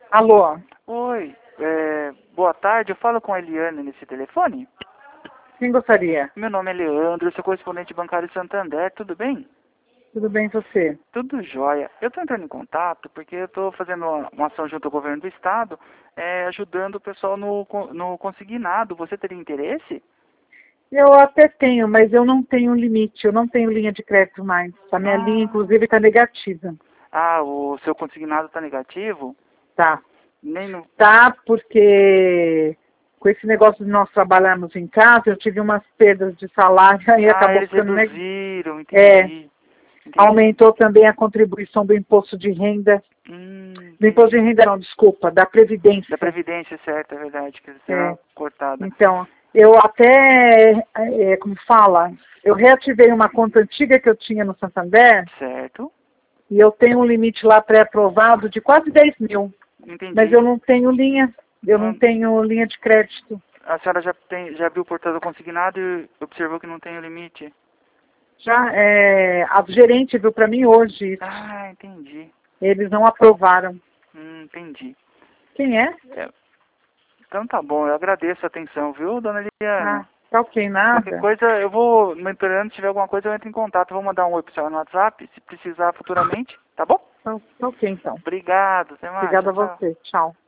Alô? Oi, boa tarde, eu falo com a Eliane nesse telefone? Quem gostaria? Meu nome é Leandro, eu sou correspondente bancário de Santander, tudo bem? Tudo bem você? Tudo jóia. Eu estou entrando em contato porque eu estou fazendo uma ação junto ao governo do estado, ajudando o pessoal no consignado. Você teria interesse? Eu até tenho, mas eu não tenho limite, eu não tenho linha de crédito mais. A minha linha, inclusive, está negativa. O seu consignado está negativo? Tá. Nem no... Tá, porque com esse negócio de nós trabalharmos em casa, eu tive umas perdas de salário e acabou eles ficando reduziram, É, entendi. aumentou também a contribuição do imposto de renda. Do imposto de renda não, desculpa, da Previdência. Da Previdência, certo, é verdade, que será cortada. Então, eu até, como fala, eu reativei uma conta antiga que eu tinha no Santander Certo. e eu tenho um limite lá pré-aprovado de quase 10 mil. Entendi. Mas eu não tenho linha, não tenho linha de crédito. A senhora já viu o portal consignado e observou que não tem o limite? Já, a gerente viu para mim hoje isso. Entendi. Eles não aprovaram. Entendi. Quem é? Então tá bom, eu agradeço a atenção, viu, dona Liliana? Tá ok, nada. Qualquer coisa, eu vou monitorando, se tiver alguma coisa eu entro em contato. Vou mandar um oi pro senhor no WhatsApp, se precisar futuramente, tá bom? Tá ok, então. Obrigado, até mais. Obrigada a Tchau, tchau. você. Tchau.